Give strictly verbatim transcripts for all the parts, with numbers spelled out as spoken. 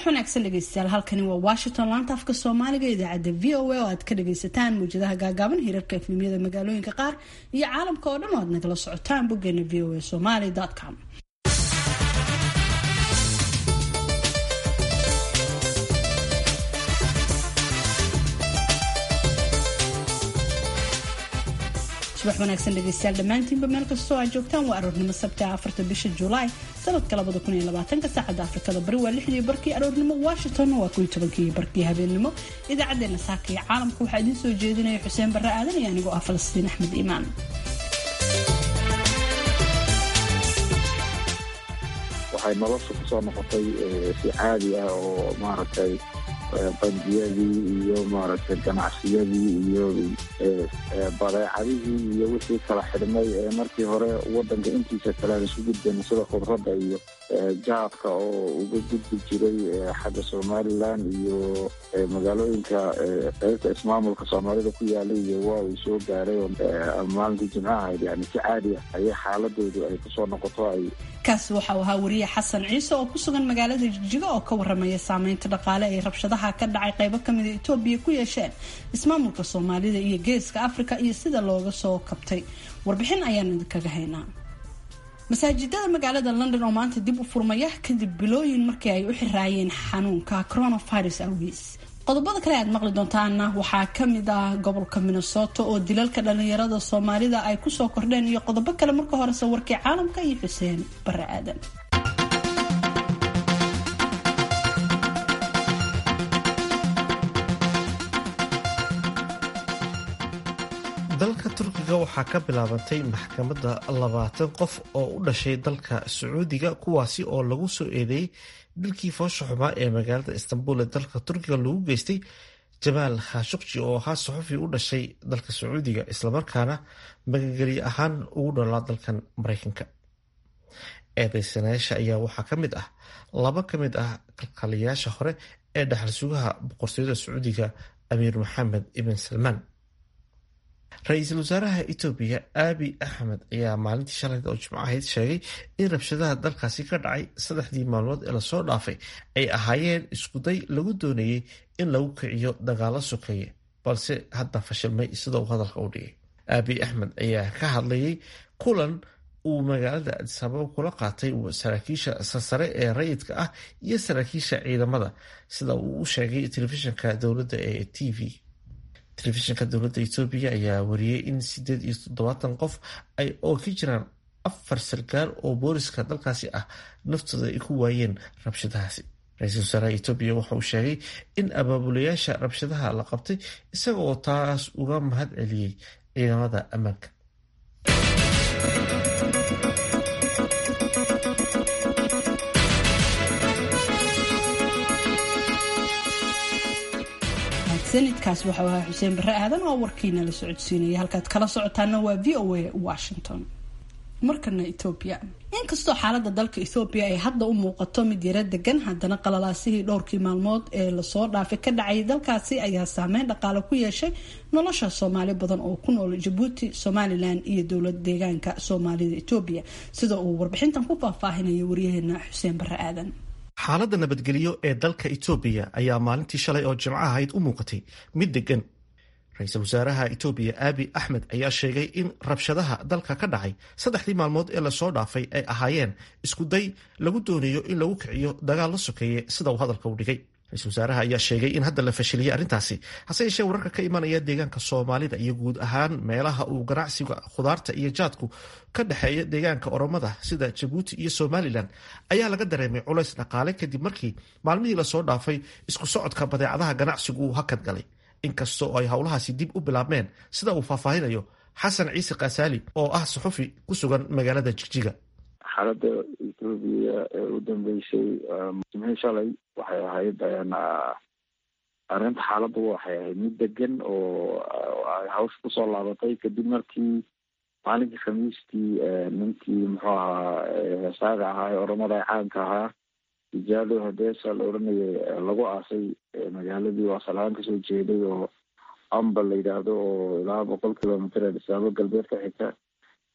subax wanaagsan dhegeystayaal halkani waa Washington laanta afka Soomaaliga idaacada V O A oo aad ka dhageysataan muujadaha gaagaaban hirarka efemiyada magaalooyinka qaar iyo caalamka oo dhan oo aad nagala socotaan boggeena v o a somali dot com. subax wanaagsan dhegeystayaal dhammaantiinba meel kastoo aad joogtaan waa aroornimo sabti afarta bisha Juulaay sanadka labada kun iyo labaatanka saacada Afrikada bari waa lixdii barkii aroornimo Washington waa kow iyo tobankii barkii habeenimo idaacadeena saaka iyo caalamka waxaa idin soo jeedinaya Xuseen Barre Aadan iyo anigoo ah Falastiin Axmed Iimaan. waxay nolosha ku soo noqotay si caadi ah oo maaragtay bandiyadii iyo maaragtay ganacsiyadii iyo badeecadihii iyo wixii kala xidhmay ee markii hore wadanka intiisa kale isu gudbeen sida khudradda iyo jaadka oo uga gudbi jiray xagga Somaliland iyo magaalooyinka qaybta ismaamulka Soomaalida ku yaalay iyo waa uu soo gaaray maalintii Jimcaha yani si caadi ah ayay xaaladoodu ay ku soo noqoto ay kaas waxa uu ahaa wariye Xasan Ciise oo ku sugan magaalada Jigjiga oo ka warramaya saameynta dhaqaale ee rabshadaha ka dhacay qaybo ka mid ah Itoobiya ku yeesheen ismaamulka Soomaalida iyo Geeska Afrika iyo sida looga soo kabtay warbixin ayaan idinkaga haynaa. masaajidada magaalada London oo maanta dib u furmaya kadib bilooyin markii ay u xiraayeen xanuunka coronavirus awgiis. qodobada kale aad maqli doontaana waxaa ka mid ah gobolka Minnesota oo dilalka dhalinyarada Soomaalida ay ku soo kordheen iyo qodobo kale marka hore warkii caalamka iyo Xuseen Barre Aadan. dalka Turkiga waxaa ka bilaabantay maxkamadda labaatan qof oo u dhashay dalka Sacuudiga kuwaasi oo lagu soo eedeeyay dilkii foosha xumaa ee magaalada Istanbul ee dalka Turkiga lagu geystay Jamaal Khashoggi oo ahaa saxufi u dhashay dalka Sacuudiga islamarkaana magangeliye ahaan ugu dhalaa dalkan Mareykanka. eedeysanayaasha ayaa waxaa ka mid ah laba ka mid ah kalkaaliyayaasha hore ee dhaxal sugaha boqortooyada Sacuudiga Amiir Mohammed ibn Salman. ra-iisul wasaaraha Itoobiya Abiy Ahmed ayaa maalintii shalay oo Jimco ahayd sheegay in rabshadaha dalkaasi ka dhacay saddexdii maalmood ee lasoo dhaafay ay ahaayeen iskuday lagu doonayay in lagu kiciyo dagaalo sokeeye balse hadda fashilmay sida uu hadalka u dhigay. Abiy Ahmed ayaa ka hadlayay kulan uu magaalada Addis Ababa kula qaatay saraakiisha sare ee rayidka ah iyo saraakiisha ciidamada sida uu u sheegay telefishinka dowladda ee T V. telefishinka dowladda Itoobiya ayaa wariyay in sideed iyo toddobaatan qof ay oo ka jiraan afar sarkaal oo booliska dalkaasi ah naftooda ay ku waayeen rabshadahaasi. ra-iisul wasaaraha Itoobiya waxa uu sheegay in abaabulayaasha rabshadaha la qabtay isaga oo taas uga mahad celiyay ciidamada ammaanka. sanadkaas waxa uu ahaa Xuseen Barre Aadan oo warkiina la socodsiinaya halkaad kala socotaana waa V O A Washington. markana Itoobiya inkastoo xaaladda dalka Itoobiya ay hadda u muuqato mid yara degan haddana qalalaasihii dhowrkii maalmood ee lasoo dhaafay ka dhacay dalkaasi ayaa saameyn dhaqaale ku yeeshay nolosha Soomaali badan oo ku nool Djibouti, Somaliland iyo dowlad deegaanka Soomaalida Itoobiya sida uu warbixintan ku faahfaahinayo wariyaheena Xuseen Barre Aadan. xaaladda nabadgelyo ee dalka Itoobiya ayaa maalintii shalay oo Jimco ahayd u muuqatay mid degan. ra-iisul wasaaraha Itoobiya Abiy Ahmed ayaa sheegay in rabshadaha dalka ka dhacay saddexdii maalmood ee lasoo dhaafay ay ahaayeen isku day lagu doonayo in lagu kiciyo dagaal la sokeeye sida uu hadalka u dhigay. ra-iisul wasaaraha ayaa sheegay in hadda la fashiliyay arrintaasi hase yeeshee wararka ka imanaya deegaanka Soomaalida iyo guud ahaan meelaha uu ganacsiga khudaarta iyo jaadku ka dhexeeya deegaanka Oromada sida Djibouti iyo Somaliland ayaa laga dareemay culays dhaqaale kadib markii maalmihii lasoo dhaafay isku socodka badeecadaha ganacsigu uu hakad galay inkastoo ay howlahaasi dib u bilaabmeen sida uu faahfaahinayo Xasan Ciise Qaasaali oo ah saxufi ku sugan magaalada Jigjiga. xaaladda Itoobiya ee u dambeysay Jimcaha shalay waxay ahayd arrinta xaaladdu waxay ahayd mid degan oo ay hawsha kusoo laabatay kadib markii maalinkii khamiistii ninkii muxuu ahaa heesaaga ahaa ee Oromada ee caanka ahaa Ijaalo Hadeesa la oranayay lagu aasay magaaladii waa salaan kasoo jeeday oo Amba la yidhaahdo oo ilaa boqol kilomitir ee Addis Ababa galbeed ka xigta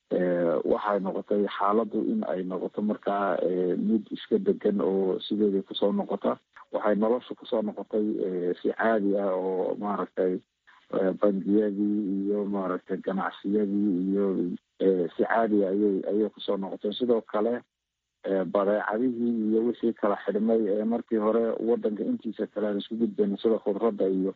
waxay noqotay xaaladdu in ay noqoto markaa mid iska degan oo sideedii kusoo noqota. waxay nolosha kusoo noqotay si caadi ah oo maaragtay bangiyadii iyo maaragtay ganacsiyadii iyo si caadi ayay ayay kusoo noqotay. sidoo kale badeecadihii iyo wixii kala xidhmay markii hore wadanka intiisa kale aan isku gudbayna sida khudradda iyo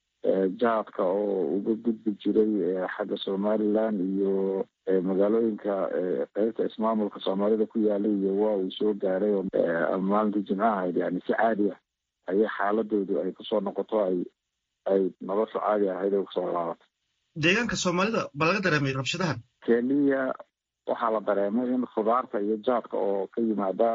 jaadka oo uga gudbi jiray xagga somaliland iyo magaalooyinka qaybta ismaamulka soomaalida ku yaalay iyo waa uu soo gaaray maalintii jimcaha ahayd. yani si caadi ah ayay xaaladoodu ay kusoo noqoto ay ay nolosha caadi ahayd ay kusoo laabatay. deegaanka soomaalida ba laga dareemay rabshadahan? keliya waxaa la dareemay in khudaarta iyo jaadka oo ka yimaada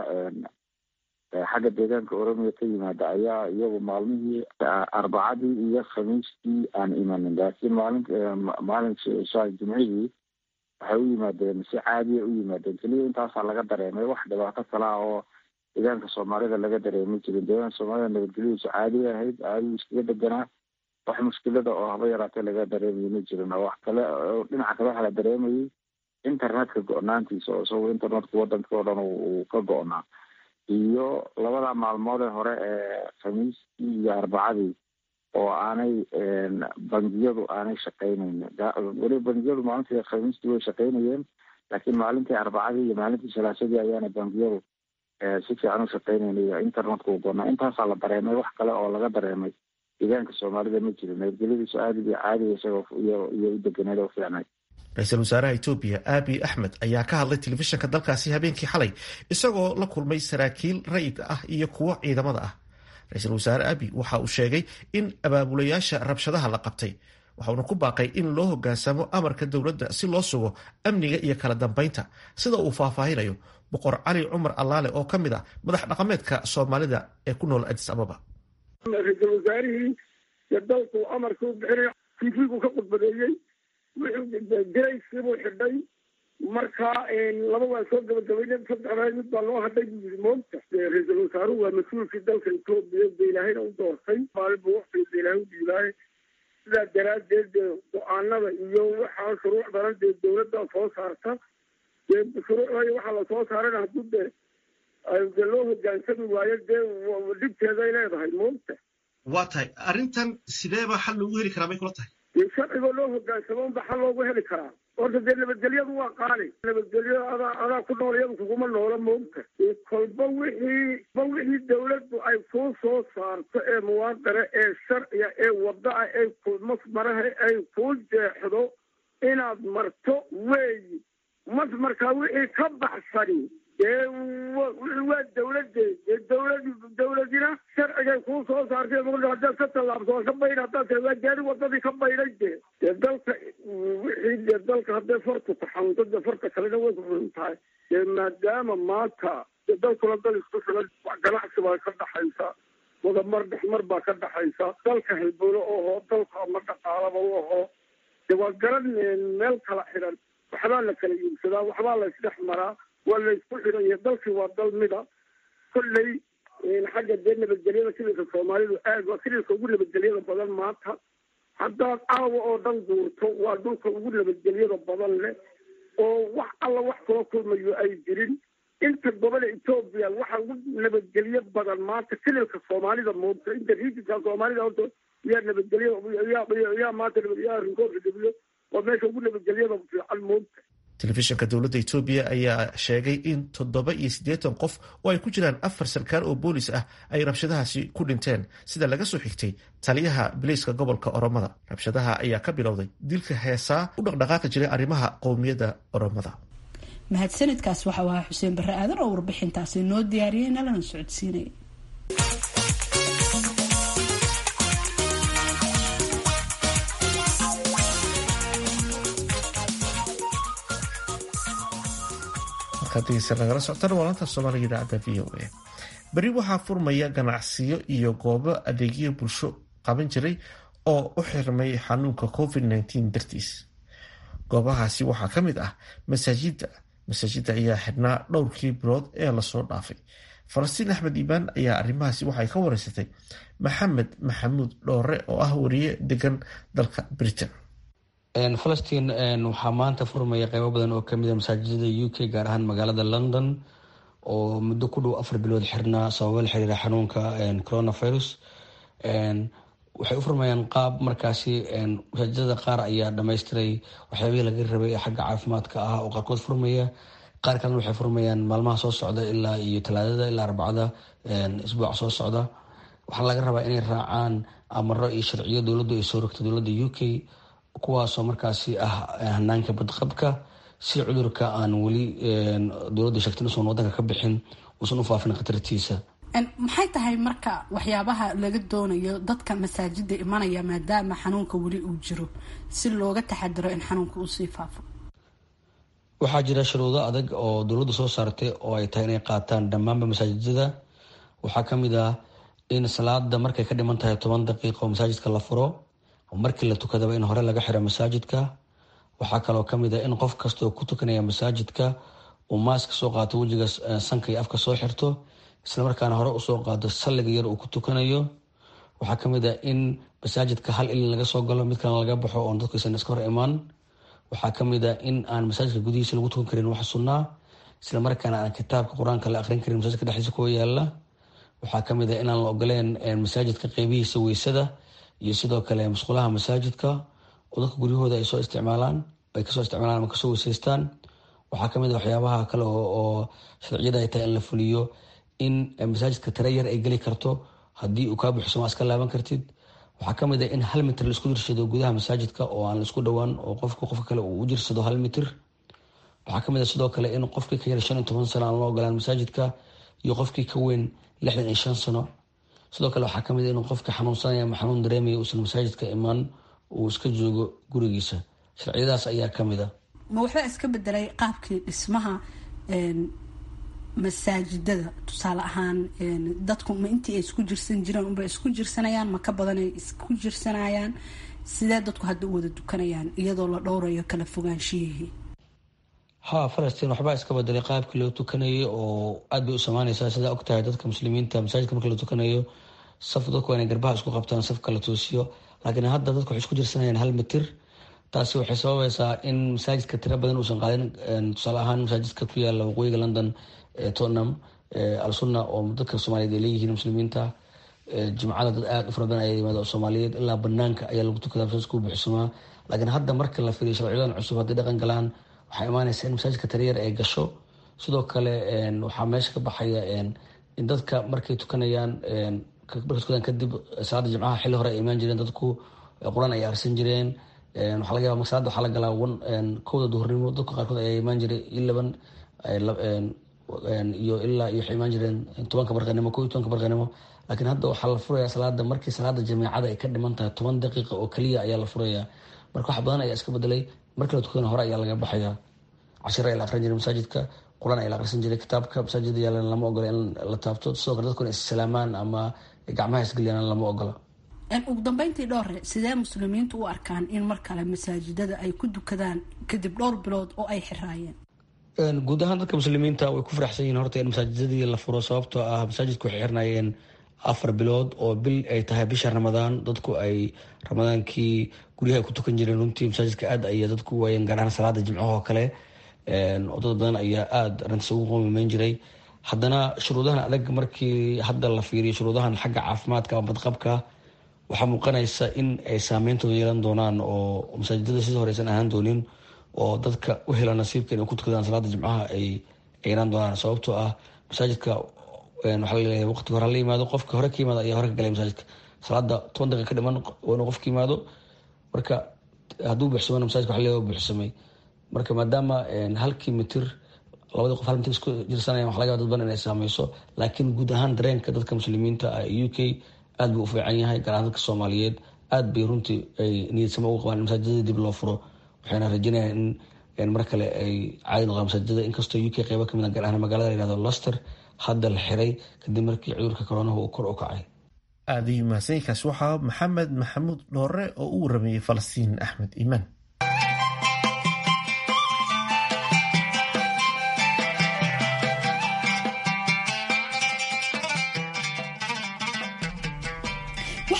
xagga deegaanka oromiya ka yimaada ayaa iyagu maalmihii arbacadii iyo khamiistii aan imanin, laakiin maalin maalin jimcihii waxay u yimaadeen si caadiya u yimaadeen. keliya intaasaa laga dareemay. wax dhibaato kala oo deegaanka soomaalida laga dareemi jirin. deegaanka soomaalida nabadgelyadiisu caadiya ahayd, caadigu iskaga deganaa. wax mushkilada oo haba yaraatee laga dareemayo ma jirin. wax kale dhinaca kale waxaa la dareemayay internetka go-naantiisa oo isagoo internetka wadanka oo dhan uu ka go-naa, iyo labada maalmoodee hore ee khamiistii iyo arbacadii oo aanay bangiyadu aanay shaqaynaynin. weli bangiyadu maalintii khamiistii way shaqaynayeen, laakiin maalintii arbacadii iyo maalintii salaasadii ayaana bangiyadu si fiican u shaqaynaynayo internetka u goonaa. intaasaa la dareemay. wax kale oo laga dareemay deegaanka soomaalida ma jirin. nabadgelyadiisu aadigi caadiga isagoo iyo iyo u deganeed oo fiicnay. ra-iisul wasaaraha etoobiya aabi axmed ayaa ka hadlay telefishinka dalkaasi habeenkii xalay isagoo la kulmay saraakiil rayidka ah iyo kuwo ciidamada ah. ra-iisul wasaare aabi waxa uu sheegay in abaabulayaasha rabshadaha la qabtay, waxauna ku baaqay in loo hogaansamo amarka dowladda si loo sugo amniga iyo kala dambeynta, sida uu faahfaahinayo boqor cali cumar allaale oo ka mid ah madax dhaqameedka soomaalida ee ku nool adis ababa. ra-iisul wasaarihii dalku amarka u bixinay tiifigu ka khudbadeeyey, garayskibuu xidhay. marka laba waa soo gabagabayna saddexdaa mid baa loo hadhay buu yiri moogta. ra-iisul wasaaruhu waa mas-uulkii dalka etoobiya ba ilaahayna u doortay, maalinba waqtiga ilaahay u dhiibaaye. sidaa daraaddeed go-aanada iyo waxaa shuruucdana dee dawladda soo saarta. dee shuruucda iyo waxaa lasoo saarana hadduu de de loo hogaansami waayo dee dhibteeday leedahay moogta. waa tahay arrintan sideeba xal loogu heli karaa bay kula tahay? dee sharcigoo loo hogaansamo unba xal loogu heli karaa. horta dee nabadgelyadu waa qaali. nabadgelyo adaa adaa ku nool iyadu kuguma noola moogta. kolba wixii ba wixii dawladdu ay kuu soo saarto ee muwaadara ee sharciga ee wadaah ee masmaraha ay kuu jeexdo inaad marto weeyi. mas markaa wixii ka baxsani dee waa dawladdeed. dee dawlad dawladina sharcigay kuu soo saartay haddaad ka tallaabso ka bayn haddaad ta waa gaari wadadii ka baynay dee dee dalka wixii dee dalka hadday fartu taxaunto dee farta kalena way ku furan tahay. dee maadaama maanta dee dalkuna dal isku filan ganacsi baa ka dhaxaysa, wadamar dhexmar baa ka dhaxaysa, dalka halbowlo oho dalka ama dhaqaalaba u aho dee waa garan meel kala xidhan. waxbaa la kala iibsadaa, waxbaa la isdhex maraa, waa la isku xidhan yahay. dalkii waa dal mida. kolley xagga dee nabadgelyada sidiisa soomaalidu aad waa sidiisa ugu nabadgelyada badan maanta. haddaad caawa oo dhan guurto waa dhulka ugu nabadgelyada badan leh oo wax alla wax kula kulmayo ay jirin. inta gobole etoobiya waxa ugu nabadgelyo badan maanta sidiilka soomaalida moogta. inta riijinka soomaalida horta yaa nabadgelyo yaa yaa maanta yaa rinkoobka debiyo waa meesha ugu nabadgelyada fiican moogta. telefishinka dowladda etoobiya ayaa sheegay in toddoba iyo siddeetan qof oo ay ku jiraan afar sarkaal oo boolis ah ay rabshadahaasi ku dhinteen, sida laga soo xigtay taliyaha biliiska gobolka oromada. rabshadaha ayaa ka bilowday dilka heesaa u dhaqdhaqaaqi jiray arrimaha qowmiyadda oromada. mahadsanidkaas waxa ahaa xuseen barre aadan oo warbixintaasi noo diyaariyey nalana socodsiinay. nagala socotaan walanta soomaaliga idaacadda v o a. beri waxaa furmaya ganacsiyo iyo goobo adeegyo bulsho qaban jiray oo u xirmay xanuunka covid nineteen dartiis. goobahaasi waxaa ka mid ah masaajida. masaajida ayaa xidhnaa dhowrkii bilood ee lasoo dhaafay. falastiin axmed iibaan ayaa arrimahaasi waxay ka wareysatay maxamed maxamuud dhoore oo ah wariye degan dalka britain. falastiin waxaa maanta furmaya qeybo badan oo kamid a masaajidada u k gaar ahaan magaalada london oo muddo ku dhow afar bilood xirnaa sababo la xiriira xanuunka coronavirus. waxay u furmayaan qaab markaasi masaajidada qaar ayaa dhamaystiray waxyaabihii laga rabay ee xagga caafimaadka ah oo qaarkood furmaya, qaar kalena waxay furmayaan maalmaha soo socda ilaa iyo talaadada ilaa arbacada isbuuca soo socda. waxaa laga rabaa inay raacaan amaro iyo sharciyo dowladdu ay soo rogto dowladda u k, kuwaasoo markaasi ah hanaanka badqabka si cudurka aan weli dowladda sheegtay inuusan wadanka ka bixin uusan u faafin khatartiisa. maxay tahay marka waxyaabaha laga doonayo dadka masaajida imanaya maadaama xanuunka weli uu jiro si looga taxadiro in xanuunka uu sii faafo? waxaa jira shuruudo adag oo dowladdu soo saartay oo ay tahay inay qaataan dhammaanba masaajidada. waxaa kamid ah in salaada markay ka dhiman tahay toban daqiiqo masaajidka la furo, markii la tukadaba in hore laga xiro masaajidka. waxaa kaloo kamid ah in qof kasta oo ku tukanaya masaajidka uu maaska soo qaato, wejiga sanka iyo afka soo xirto, islamarkaana hore usoo qaado salliga yar uu ku tukanayo. waxaa kamid ah in masaajidka hal ilin laga soo galo, mid kalena laga baxo oon dadku aysan iska hor imaan. waxaa kamid ah in aan masaajidka gudihiisa lagu tukan karin wax sunnaa, islamarkaana aan kitaabka qur-aanka la aqrin karin masaajidka dhexdiisa kuwa yaala. waxaa kamid ah inaan la ogoleen masaajidka qeybihiisa weysada iyo sidoo kale musqulaha masaajidka oo dadka guryahooda ay soo isticmaalaan ay kasoo isticmaalaan ama kasoo weysaystaan. waxaa kamid ah waxyaabaha kale oo sharciyada ay tahay in la fuliyo in masaajidka tira yar ay geli karto, haddii uu kaa buuxsamo iska laaban kartid. waxaa kamid ah in hal mitir laisku jirsado gudaha masaajidka oo aan laisku dhowaan oo qofka qofka kale uu u jirsado hal mitir. waxaa kamid ah sidoo kale in qofkii ka yar shan iyo toban sano aan loo ogolaan masaajidka iyo qofkii ka weyn lixdan iyo shan sano. sidoo kale waxaa kamid ah in qofka xanuunsanaya ama xanuun dareemaya uusan masaajidka imaan, uu iska joogo gurigiisa. sharciyadaas ayaa kamid ah. ma waxbaa iska bedelay qaabkii dhismaha masaajidada? tusaale ahaan dadku ma intii ay isku jirsan jireen unba isku jirsanayaan, ma ka badan ay isku jirsanayaan? sidee dadku hadda u wada dukanayaan iyadoo la dhowrayo kala fogaanshiyihii? ha falastiin, waxbaa iska bedelay qaabkii loo tukanayay oo aad bay u samaanaysaa. sidaa og tahay dadka muslimiinta masaajidka marka la tukanayo saf dadku waa inay garbaha isku qabtaan, safka la toosiyo, laakiin hadda dadku waxay isku jirsanayaan hal mitir. taasi waxay sababaysaa in masaajidka tiro badan uusan qaadin. tusaale ahaan masaajidka ku yaala waqooyiga london tottenham al-sunna oo dadka soomaaliyeed ay leeyihiin muslimiinta, jimcada dad aada u fara badan ayaa yimaada oo soomaaliyeed, ilaa banaanka ayaa lagu tukadaa masaajidka u buuxsamaa. laakiin hadda marka la fiiriyo sharciyadan cusub hadday dhaqan galaan waxaa imaanaysa in masaajidka taryar ay gasho. sidoo kale waxaa meesha ka baxaya in dadka markay tukanayaan markay tukadaan kadib salaada jimcaha xilli hore ay imaan jireen, dadku qur-aan ay akhrisan jireen. waxaa laga yaaba salaada waxaa la galaa kowda duhurnimo, dadka qaarkood ayaa imaan jiray ilaban iyo ilaa iyo waxay imaan jireen tobanka barqanimo kow iyo tobanka barqanimo. laakiin hadda waxaa la furayaa salaada markii salaada jamiicada ay ka dhiman tahay toban daqiiqa oo keliya ayaa la furayaa. marka wax badan ayaa iska bedelay. markii la tukadana hore ayaa laga baxayaa. cashiro ayaa la aqrin jiray masaajidka, qur-aan ayaa la aqrisan jiray, kitaabka masaajida yaalan lama ogola in la taabto. sidoo kale dadku in issalaamaan ama gacmaha isgeliyaan lama ogola. ugu dambeyntii dhowre, sidee muslimiintu u arkaan in mar kale masaajidada ay ku dukadaan kadib dhowr bilood oo ay xiraayeen? guud ahaan dadka muslimiinta way ku faraxsan yihiin horta in masaajidadii la furo, sababtoo ah masaajidku waxay xirnaayeen afar bilood oo bil ay tahay bisha ramadaan. dadku ay ramadaankii guryaha ay ku tukan jireen. runtii masaajidka aad ayaa dadku waayeen, gaar ahaan salaada jimcaha oo kale oo dad badan ayaa aada arintaas ugu qoomimeyn jiray. haddana shuruudahan adag markii hadda la fiiriyo shuruudahan xagga caafimaadka ama badqabka, waxaa muuqanaysa in ay saameyntooda yeelan doonaan oo masaajidada sida horeysan ahaan doonin, oo dadka u hela nasiibka inay ku tukadaan salaada jimcaha ay yeelan doonaan. sababtoo ah masaajidka waxaa laleeyahay waqtiga hore la yimaado, qofka hore ka yimaado ayaa hore ka galay masaajidka. salaada toban daqiiqa ka dhiman waa inuu qofka yimaado. marka hadduu buuxsamana masaajidka waxa leeyahay buuxsamay. marka maadaama halkii mitir labadii qof hal mitir isku jirsanayaan, waxa laga yaaba dad badan inay saameyso. laakiin guud ahaan dareenka dadka muslimiinta ah u k aad buu u fiican yahay, gaar ahaan dadka soomaaliyeed aad bay runtii ay niyadsamo uga qabaan in masaajidada dib loo furo. waxayna rajeynayaan in mar kale ay caadi noqdaan masaajidada, inkastoo u k qeybo kamid a gaar ahaan magaalada la yihahdo Leicester hadda la xiray kadib markii cudurka koronaha uu kor u kacay. aada iyo mahadsankaas waxaa maxamed maxamuud dhoore oo u waramayey falastiin axmed iimaan.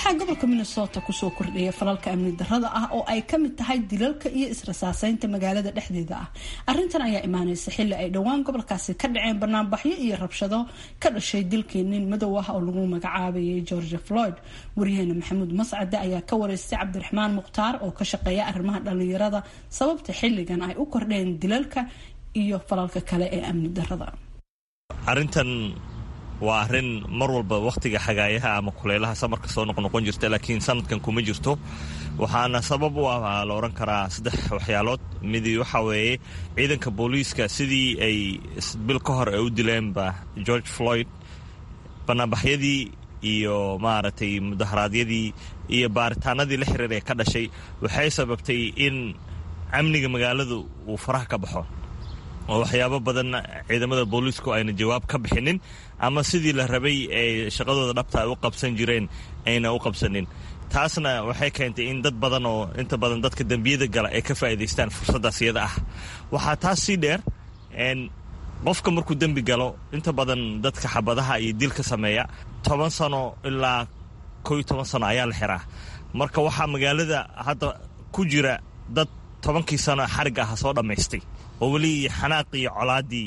waxaa gobolka Minnesota kusoo kordhaya falalka amni darrada ah oo ay ka mid tahay dilalka iyo israsaasaynta magaalada dhexdeeda ah. Arrintan ayaa imaanaysa xilli ay dhowaan gobolkaasi ka dhaceen banaanbaxyo iyo rabshado ka dhashay dilkii nin madow ah oo lagu magacaabayay George Floyd. Wariyaheenna Maxamuud Mascade ayaa ka wareystay Cabdiraxmaan Mukhtaar oo ka shaqeeya arrimaha dhalinyarada sababta xilligan ay u kordheen dilalka iyo falalka kale ee amni darrada. Arrintan waa arrin mar walba waqtiga xagaayaha ama kuleelaha samarka soo noqnoqon jirta laakiin sanadkan kuma jirto waxaana sabab u ah la oran karaa saddex waxyaalood mid waxa weeye ciidanka booliiska sidii ay bil ka hor ay u dileenba George Floyd banaanbaxyadii iyo maaragtay mudaharaadyadii iyo baaritaanadii la xiriiray ka dhashay waxay sababtay in amniga magaaladu uu faraha ka baxo oo waxyaabo badan ciidamada booliisku ayna jawaab ka bixinin ama sidii la rabay ee shaqadooda dhabta ay u qabsan jireen ayna u qabsanin taasna waxay keentay in dad badan oo inta badan dadka dambiyada gala ay ka faa'iideystaan fursadaas iyada ah waxaa taas sii dheer een qofka markuu dambi galo inta badan dadka xabadaha iyo dilka sameeya toban sano ilaa kow iyo toban sano ayaa la xiraa marka waxaa magaalada hadda ku jira dad tobankii sano xarig ah soo dhammaystay oo weli xanaaq iyo colaadii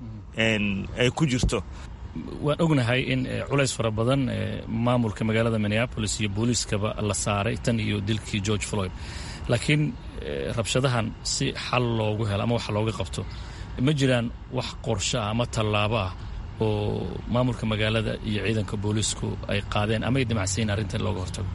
ay ku jirto. waan ognahay in culays fara badan maamulka magaalada Minneapolis iyo booliiskaba la saaray tan iyo dilkii George Floyd laakiin rabshadahan si xal loogu helo ama wax looga qabto ma jiraan wax qorshe ama tallaabo ah oo maamulka magaalada iyo ciidanka booliisku ay qaadeen ama ay dimacsiin arrintan looga hortago.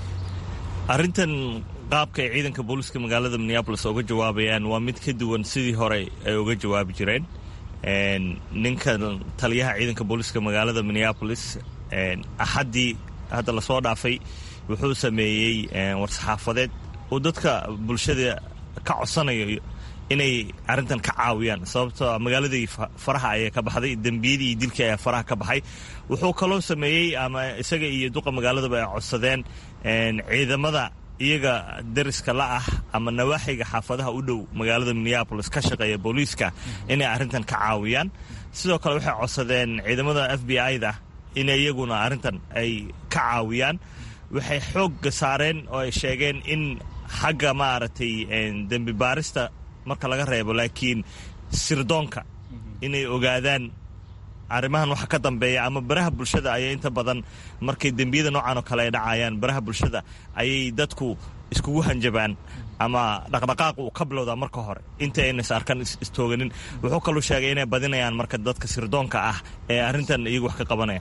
arrintan qaabka ay ciidanka booliiska magaalada Minneapolis uga jawaabayaan waa mid ka duwan sidii hore ay uga jawaabi jireen een ninka taliyaha ciidanka booliiska magaalada Minneapolis een axadii hadda la soo dhaafay wuxuu sameeyay war-saxaafadeed oo dadka bulshada ka codsanayo inay arrintan ka caawiyaan sababtoo magaaladii faraha ay ka baxday dambiyadii iyo dilkii ay faraha ka baxay wuxuu kaloo sameeyay ama isaga iyo duqa magaalada ay codsadeen een ciidamada iyaga dariska la ah ama nawaaxiga xaafadaha u dhow magaalada Minneapolis ka shaqeeya booliiska inay arrintan ka caawiyaan sidoo kale waxay codsadeen ciidamada F B I-da inay iyaguna arrintan ay ka caawiyaan waxay xoog saareen oo ay sheegeen in xagga maaragtay dambi baarista marka laga reebo laakiin sirdoonka inay ogaadaan arrimahan waxa ka dambeeya ama baraha bulshada ay inta badan markay dambiyada noocan oo kale ay dhacayaan baraha bulshada ayay dadku iskugu hanjabaan ama dhaqdhaqaaq uu ka bilowda marka hore inta ayna sarkan istooganin wuxuu kaloo sheegay inay badinayaan marka dadka sirdoonka ah ee arrintan iyagu wax ka qabanaya.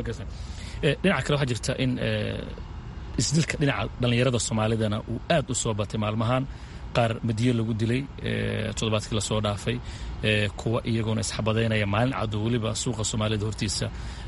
dhinaca kale waxaa jirta in isdilka dhinaca dhalinyarada Soomaalidana uu aad u soo batay maalmahan qaar madiyo lagu dilay toddobaadkii la soo dhaafay kuwa iyaguna isxabadeynaya maalin cad waliba suuqa Soomaalida hortiisa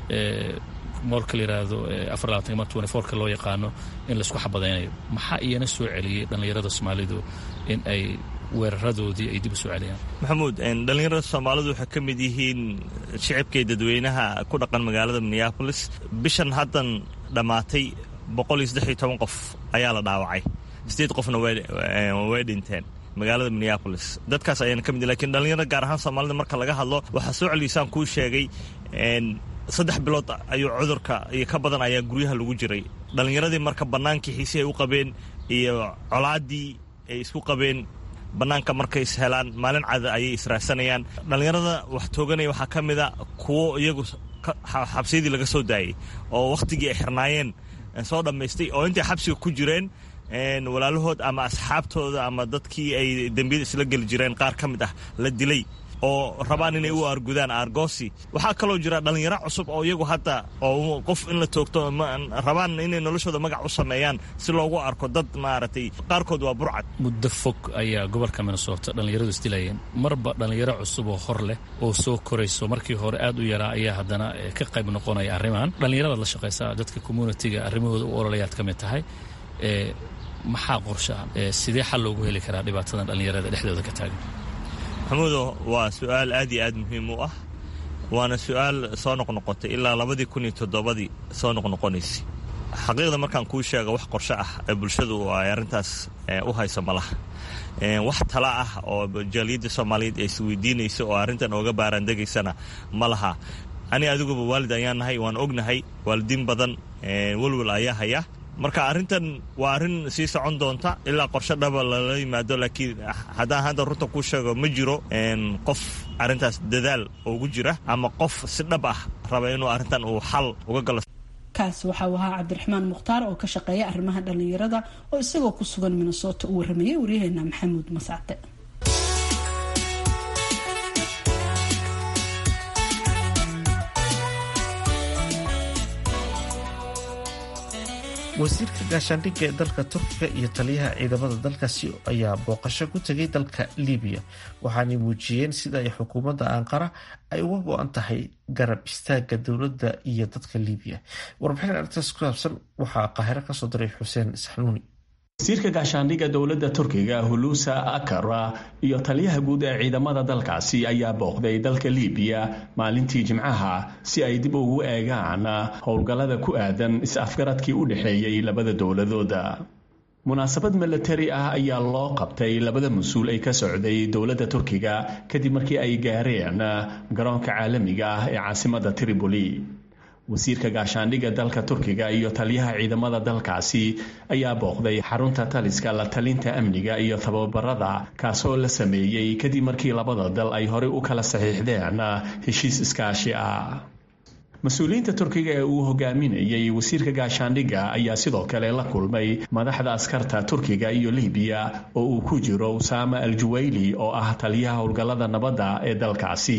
moolka la yiraahdo afar iyo labaatan twenty four ka loo yaqaano in la isku xabadeynayo maxaa iyana soo celiyay dhalinyarada Soomaalidu in ay weeraradoodii ay dib u soo celiyaan. Maxamuud dhalinyarada Soomaalidu waxay ka mid yihiin shacabka dadweynaha ku dhaqan magaalada Minneapolis bishan haddan dhamaatay boqol iyo saddex iyo toban qof ayaa la dhaawacay sideed qofna way dhinteen magaalada Minneapolis dadkaas ayaan ka mid laakiin dhalinyarada gaar ahaan Soomaalida marka laga hadlo waxa soo celisaan ku sheegay een saddex bilood ayuu cudurka iyo ka badan ayaa guryaha lagu jiray dhalinyaradii marka banaankii xiisay ay u qabeen iyo colaadii ay isku qabeen banaanka markay is helaan maalin cad ayay israasanayaan dhalinyarada wax tooganay waxa ka mid ah kuwo iyagu xabsiyadii laga soo daayay oo waqtigii ay xirnaayeen soo dhamaystay oo intay xabsiga ku jireen een walaalahood ama asxaabtooda ama dadkii ay dambiyada isla gali jireen qaar ka mid ah la dilay oo rabaan inay u argudaan argoosi waxaa kaloo jira dhalinyaro cusub oo iyagu hadda oo qof in la toogto rabaan inay noloshooda magac u sameeyaan si loogu arko dad maaragtay qaarkood waa burcad. muddo fog ayaa gobolka Minnesota dhalinyaradu isdilayeen marba dhalinyaro cusub oo hor leh oo soo korayso markii hore aad u yaraa ayaa haddana ka qayb noqonaya arrimahan dhalinyarada la shaqeysa dadka community-ga arrimahooda u ololeeyaad ka mid tahay ee maxaa qorshaha sidee xal loogu heli karaa dhibaatadan dhalinyarada dhexdooda ka taagan. Maxamuud waa su'aal aad iyo aad muhiim u ah waana su'aal soo noqnoqotay ilaa labadii kun iyo toddobadii soo noqnoqonaysay xaqiiqda markaan kuu sheego wax qorshe ah ee bulshadu ay arrintaas u hayso malaha wax tala ah oo jaaliyadda Soomaaliyeed ay isweydiinayso oo arrintan ooga baaran degaysana malaha ani adiguba waalid ayaan nahay waan ognahay waalidiin badan walwal ayaa haya marka arrintan waa arrin sii socon doonta ilaa qorshe dhaba lala yimaado laakiin haddaan hadda runta ku sheego ma jiro qof arrintaas dadaal ugu jira ama qof si dhab ah raba inuu arrintan uu xal uga galo. kaas waxa uu ahaa cabdiraxmaan mukhtaar oo ka shaqeeya arrimaha dhalinyarada oo isagoo ku sugan Minnesota u waramayay waryaheena Maxamuud Masacde. wasiirka gaashaandhigga ee dalka Turkiga iyo taliyaha ciidamada dalkaasi ayaa booqasho ku tagay dalka Liibiya waxaana muujiyeen sida ay xukuumadda Ankara ay uga go'an tahay garab istaaga dowladda iyo dadka Liibiya. Warbixin arrintaas ku saabsan waxaa Qaahiro ka soo diray Xuseen Saxnuuni. wasiirka gaashaandhigga dowladda Turkiga Hulusi Akar iyo taliyaha guud ee ciidamada dalkaasi ayaa booqday dalka Liibiya maalintii Jimcaha si ay dib ugu eegaan howlgallada ku aadan is-afgaradkii u dhaxeeyay labada dowladooda. munaasabad military ah ayaa loo qabtay labada mas'uul ay ka socday dowladda Turkiga kadib markii ay gaareen garoonka caalamiga ah ee caasimadda Tripoli. wasiirka gaashaandhigga dalka Turkiga iyo taliyaha ciidamada dalkaasi ayaa booqday xarunta taliska la talinta amniga iyo tababarada kaasoo la sameeyay kadib markii labada dal ay hore u kala saxiixdeen heshiis iskaashi ah. mas-uuliyiinta Turkiga ee uu hogaaminayay wasiirka gaashaandhigga ayaa sidoo kale la kulmay madaxda askarta Turkiga iyo Liibiya oo uu ku jiro Usama al-Juwayli oo ah taliyaha howlgallada nabadda ee dalkaasi.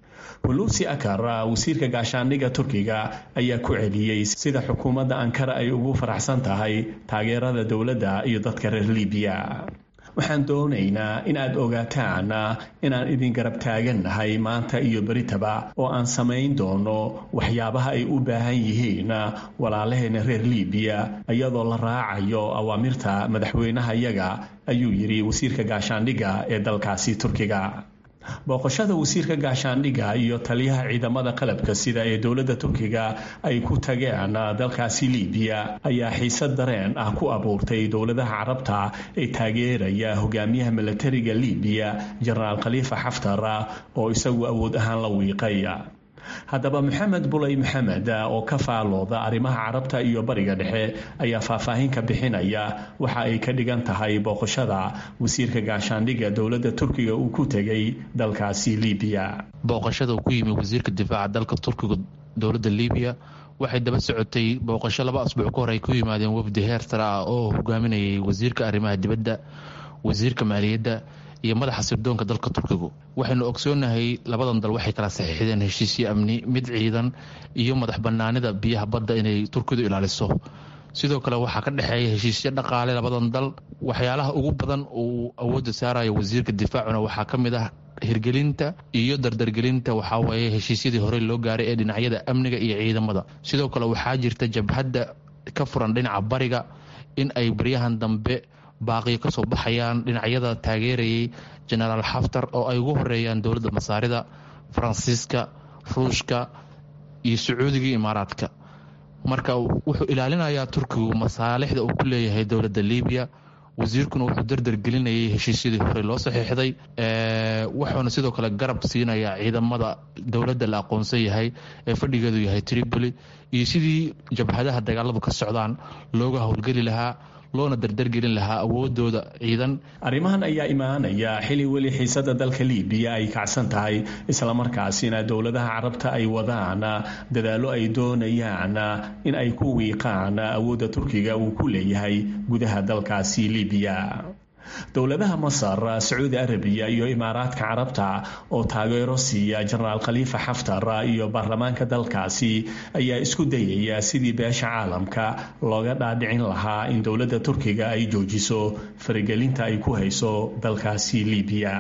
Hulusi Akar wasiirka gaashaandhigga Turkiga ayaa ku celiyay sida xukuumadda Ankara ay ugu faraxsan tahay taageerada dowladda iyo dadka reer Liibiya. waxaan doonaynaa in aad ogaataan inaan idin garab taagannahay maanta iyo beritaba oo aan samayn doono waxyaabaha ay u baahan yihiin walaalaheena reer Liibiya iyadoo la raacayo awaamirta madaxweynaha yaga ayuu yiri wasiirka gaashaandhigga ee dalkaasi Turkiga. booqashada wasiirka gaashaandhigga iyo taliyaha ciidamada qalabka sida ee dowladda Turkiga ay ku tageen dalkaasi Liibiya ayaa xiisad dareen ah ku abuurtay dowladaha Carabta ee taageeraya hogaamiyaha militariga Liibiya Generaal Khalifa Haftar oo isagu awood ahaan la wiiqay. haddaba Maxamed Bulay Maxamed oo ka faalooda arrimaha Carabta iyo Bariga Dhexe ayaa faahfaahin ka bixinaya waxa ay ka dhigan tahay booqashada wasiirka gaashaandhigga dowladda Turkiga uu ku tagay dalkaasi Liibiya. booqashada uu ku yimi wasiirka difaaca dalka Turkiga dowladda Liibiya waxay daba socotay booqasho laba asbuuc ka hor ay ku yimaadeen wafdi heer sare ah oo hogaaminayay wasiirka arrimaha dibadda, wasiirka maaliyadda iyo madaxa sirdoonka dalka Turkiga. waxaynu ogsoonahay labadan dal waxay kala saxiixdeen heshiisyo amni, mid ciidan iyo madax banaanida biyaha badda inay Turkidu ilaaliso. sidoo kale waxaa ka dhaxeeya heshiisyo dhaqaale labadan dal. waxyaalaha ugu badan uu awoodda saarayo wasiirka difaacuna waxaa ka mid ah hirgelinta iyo dardargelinta waxaa waaye heshiisyadii hore loo gaaray ee dhinacyada amniga iyo ciidamada. sidoo kale waxaa jirta jabhadda ka furan dhinaca bariga in ay baryahan dambe baaqiyo ka soo baxayaan dhinacyada taageerayay Generaal Haftar oo ay ugu horeeyaan dowladda Masaarida, Faransiiska, Ruushka iyo Sacuudiga iyo Imaaraadka. marka wuxuu ilaalinayaa Turkigu masaalixda uu ku leeyahay dowladda Liibiya. wasiirkuna wuxuu dardar gelinayay heshiisyadii hore loo saxiixday ee wuxuuna sidoo kale garab siinayaa ciidamada dowladda la aqoonsan yahay ee fadhigeedu yahay Tripoli iyo sidii jabhadaha dagaaladu ka socdaan looga howlgeli lahaa loona dardargelin lahaa awoodooda ciidan. arrimahan ayaa imaanaya xili weli xiisada dalka Liibiya ay kacsan tahay isla markaasina dowladaha Carabta ay wadaan dadaalo ay doonayaan in ay ku wiiqaan awoodda Turkiga uu ku leeyahay gudaha dalkaasi Liibiya. dowladaha Masar, Sacuudi Arabiya iyo Imaaraadka Carabta oo taageero siiya Generaal Khalifa Haftar iyo baarlamaanka dalkaasi ayaa isku dayaya sidii beesha caalamka looga dhaadhicin lahaa in dowladda Turkiga ay joojiso faragelinta ay ku hayso dalkaasi Liibiya.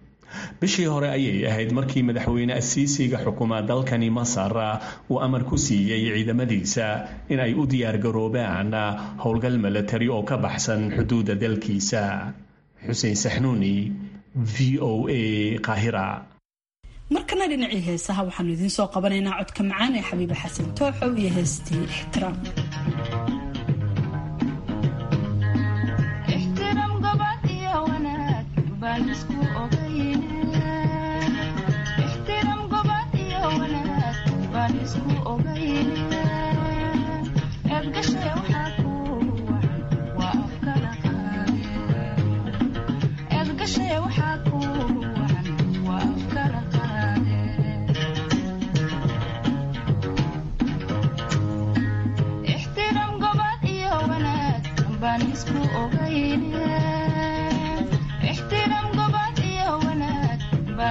bishii hore ayay ahayd markii madaxweyne Asiisiga xukuumadda dalkani Masar uu amar ku siiyay ciidamadiisa in ay u diyaar garoobaan howlgal military oo ka baxsan xuduudda dalkiisa. Xuseen Saxnuuni, V O A, Qaahira. markana dhinacii heesaha waxaanu idiin soo qabanaynaa codka macaan ee Xabiiba Xasan Tooxow iyo heestii Ixtiraam. ixtiraam gobol iyo wanaag baan isku ogayn. ixtiraam gobol iyo wanaag baan isku ogayn. eed gashay waxaa ku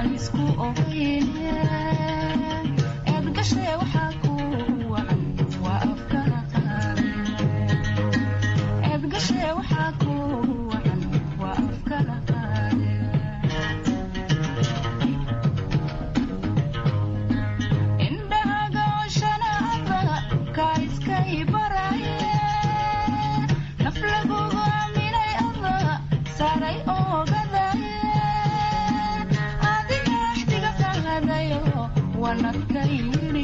baan isku ogeyne eedgashe waxaa ku wacan waa afkala qaade eedgashe waxaa ku wacan waa afkala qaade indhahaga oshanaada kaa iskay baraye naf lagugu aaminay ada saaray oogadaye adiga axdiga qaadayo wanadka yidhi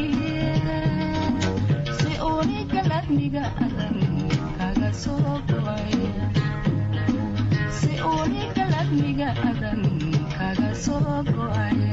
si unigaladniga adan kaga soo go'aye si unigaladniga adan kaga soo go'aye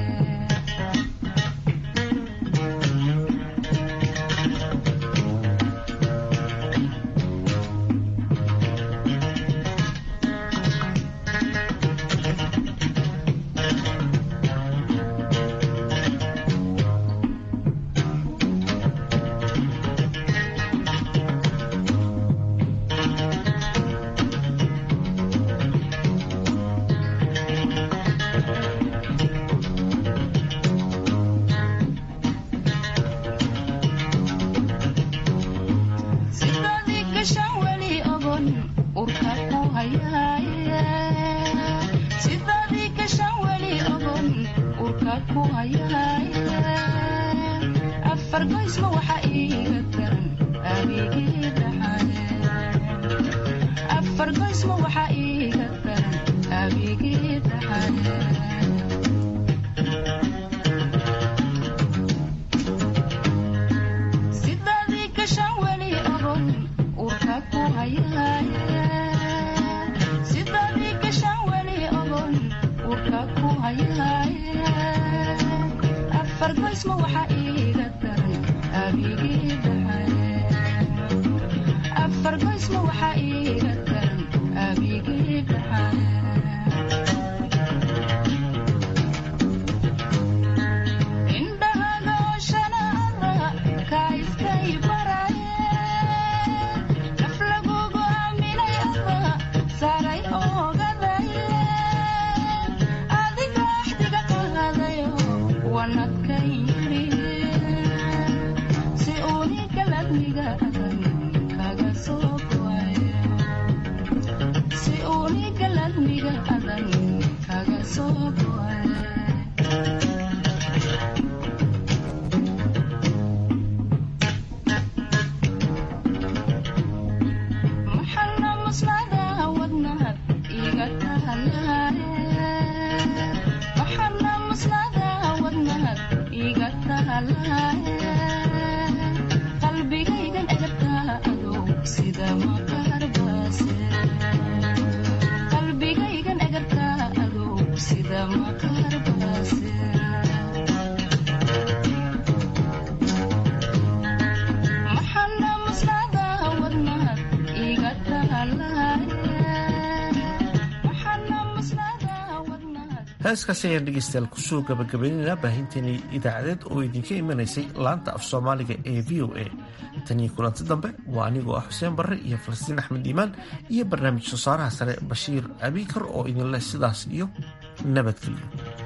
heeskaasi ayaan dhegeystayaal kusoo gabagabaynaynaa baahinteenii idaacadeed oo idinka imanaysay laanta af soomaaliga ee v o a taniyo kulanti dambe waa anigoo ah xuseen barre iyo falastiin axmed iimaan iyo barnaamij soo saaraha sare bashiir abiikar oo idinleh sidaas iyo nabadgelyo.